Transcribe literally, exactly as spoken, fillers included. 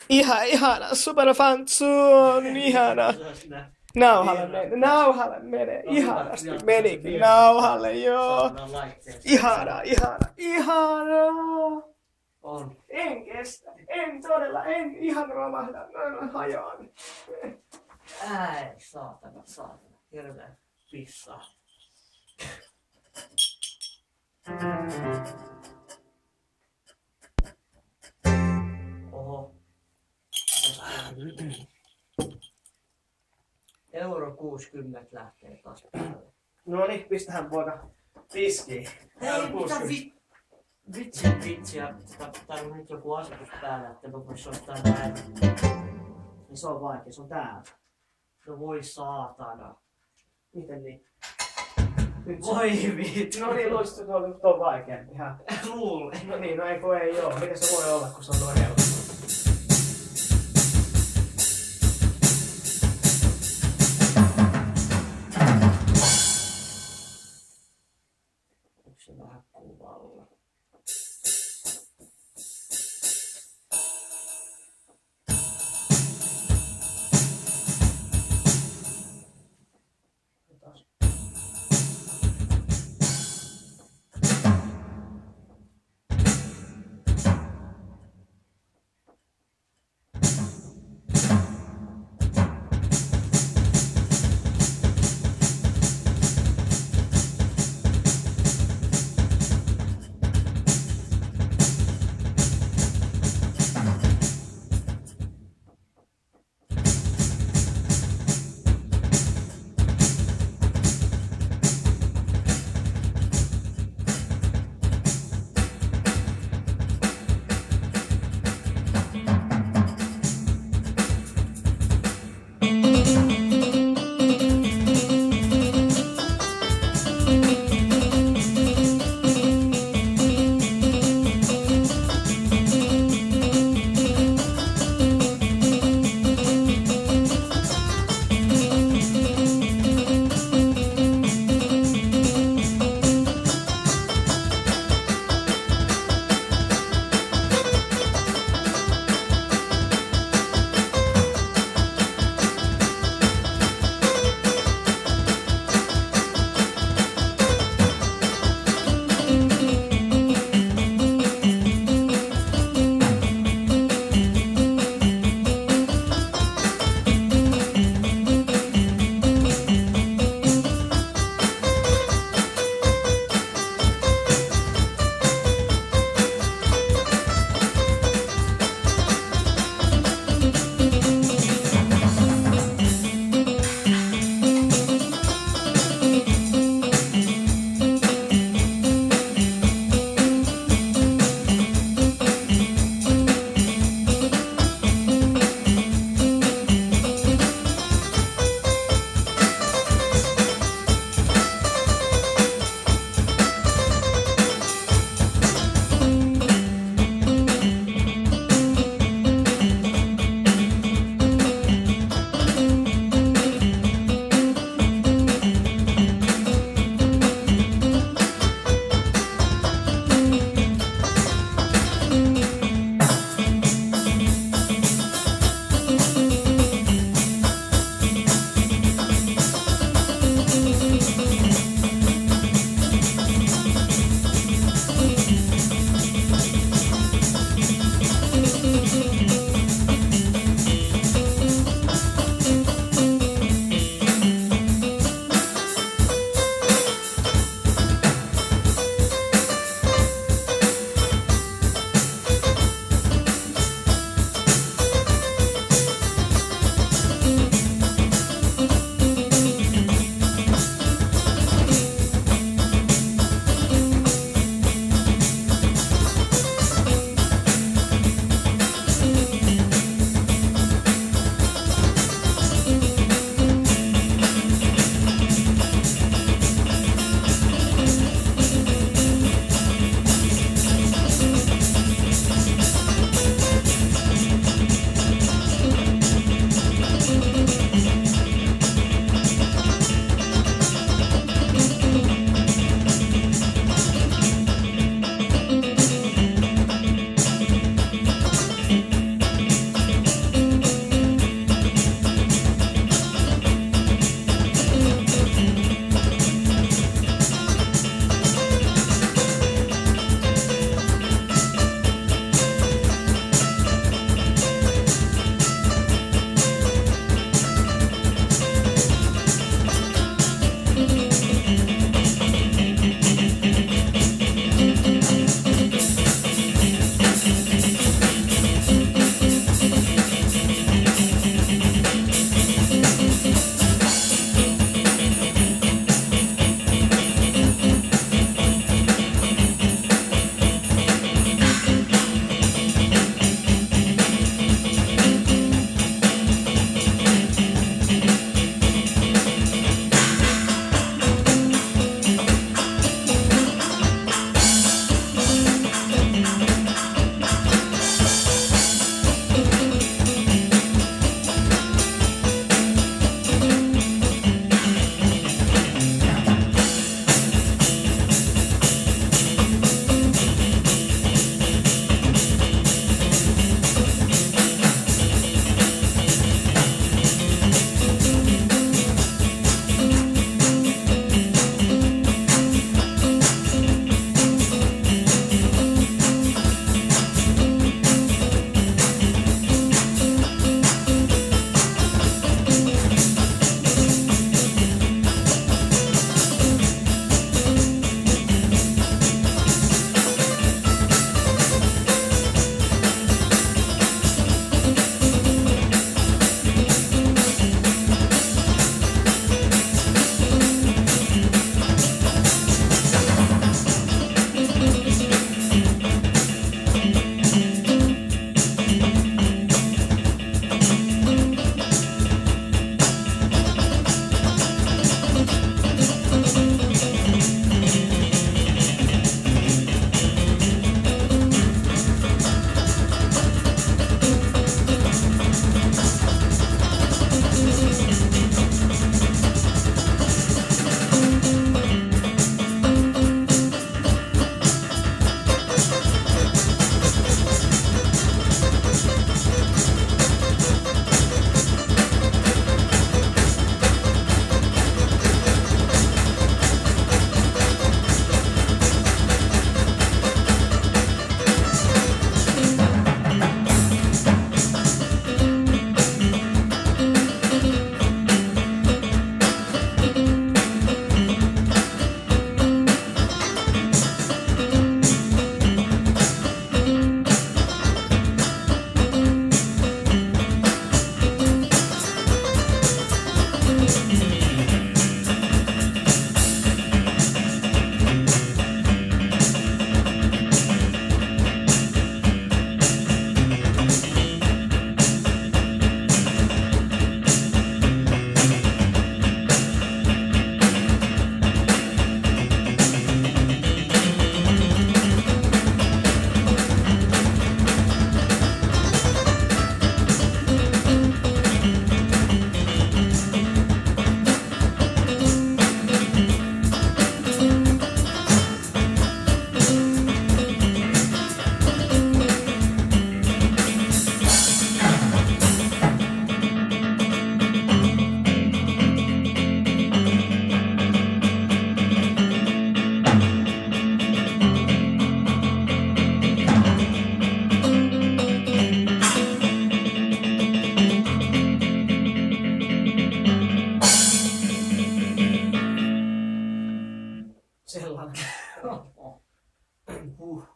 Ihan, ihana. Superfantsun. Ihana. Se olisi nä- Nauhalle virrat. mene. Nauhalle mene. No, Ihanasti hyvä, menikin. virrat. Nauhalle, joo. Saadaan laitteeseen. Ihana, ihana, ihana. On. En kestä. En todella, en ihan romahda. Mä hajoan. Äi, saatana, saatana. Hirveä pissaa. Oho. Euro kuusikymmentä lähtee taas päälle. No niin, pistähän poika tiskiin. Hei, mitä vi... Vitsi, vitsi, ja täällä on nyt joku asetus päällä, että mä voisin ottaa näin. Niin se on vaikea, se on täällä. No voi saatana. Miten niin? Nyt se- Voi vittu. No niin, luulisit, että on, on vaikeampi. Ihan. Luulen. No niin, no ei kun ei oo. Miten se voi olla, kun se on noin helppo? Onko se vähän kuvalla? Taas. Sellainen. Huh.